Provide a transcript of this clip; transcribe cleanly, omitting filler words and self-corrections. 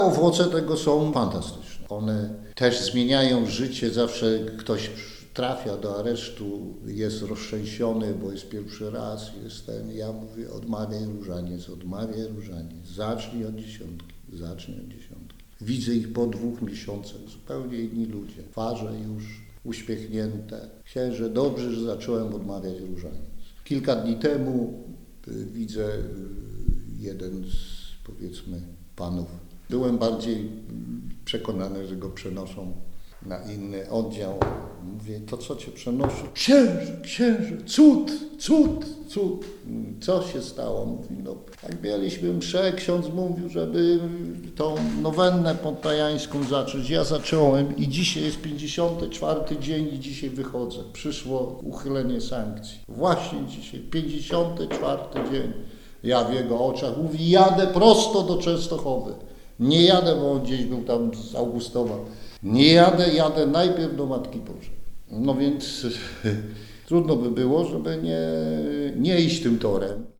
Owoce tego są fantastyczne. One też zmieniają życie. Zawsze ktoś trafia do aresztu, jest roztrzęsiony, bo jest pierwszy raz, jest ten. Ja mówię, odmawiaj różaniec, zacznij od dziesiątki. Widzę ich po 2 miesiącach, zupełnie inni ludzie, twarze już uśmiechnięte. Księże, dobrze, że zacząłem odmawiać różaniec. Kilka dni temu widzę jeden z, powiedzmy, panów. Byłem bardziej przekonany, że go przenoszą na inny oddział. Mówię, to co cię przenoszą? Księże, cud. Co się stało? Mówi, no, jak mieliśmy mszę, ksiądz mówił, żeby tą nowennę podtajańską zacząć. Ja zacząłem i dzisiaj jest 54 dzień i dzisiaj wychodzę. Przyszło uchylenie sankcji. Właśnie dzisiaj, 54 dzień. Ja w jego oczach mówi, jadę prosto do Częstochowy. Nie jadę, bo on gdzieś był tam z Augustowa. Nie jadę najpierw do Matki Bożej. No więc trudno by było, żeby nie iść tym torem.